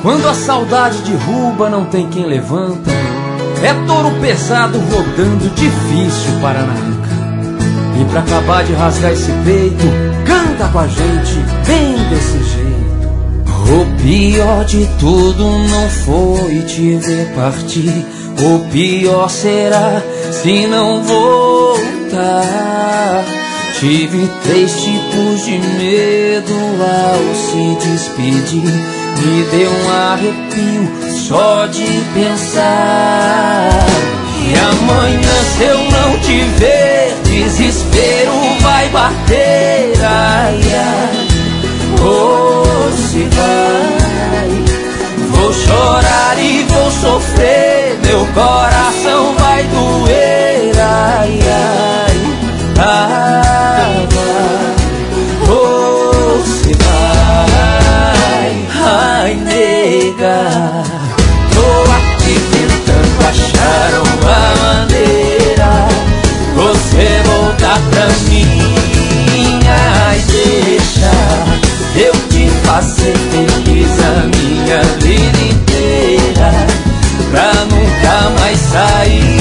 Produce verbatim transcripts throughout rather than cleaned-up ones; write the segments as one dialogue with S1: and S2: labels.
S1: Quando a saudade derruba, não tem quem levanta. É touro pesado rodando, difícil parar na nuca. E pra acabar de rasgar esse peito, canta com a gente, bem desse jeito. O pior de tudo não foi te ver partir. O pior será se não voltar. Tive três tipos de medo ao se despedir. Me deu um arrepio só de pensar. E amanhã se eu não te ver, desespero vai bater. Ai, ai, oh, se vai. Vou chorar e vou sofrer, meu coração vai doer. Ai, ai, ai, vai, oh, se vai. Ai, nega, tô aqui tentando achar uma maneira você voltar pra mim. Ai, deixa eu te fazer feliz a minha vida inteira, pra nunca mais sair.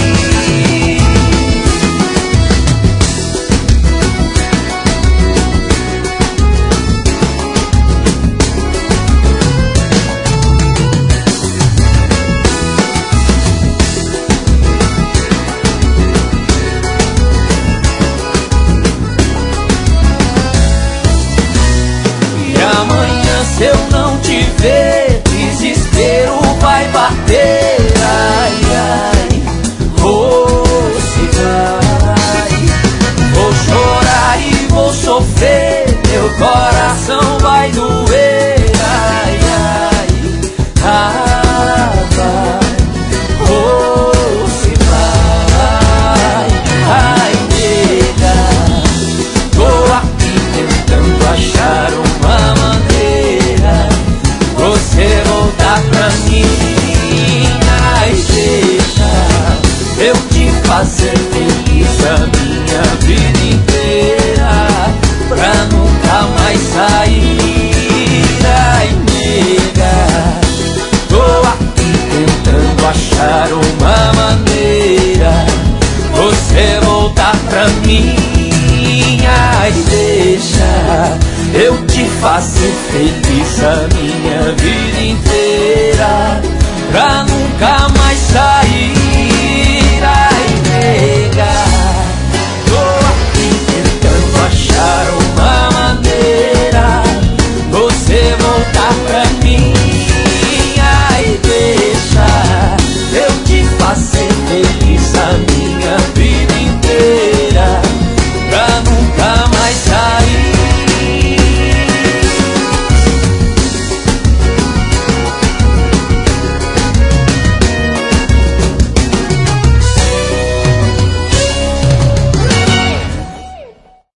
S1: Se eu não te ver, desespero vai bater. Ai, ai, oh, se vai. Vou chorar e vou sofrer, meu coração vai doer. Ai, ai, ah, vai, oh, se vai. Ai, nega, tô aqui tentando achar uma maneira você voltar pra mim. Ai, deixa eu te fazer feliz a minha vida inteira, pra nunca mais sair. Ai, nega, tô aqui tentando achar uma maneira você voltar pra mim. Ai, deixa eu te fazer feliz a minha vida inteira, pra nunca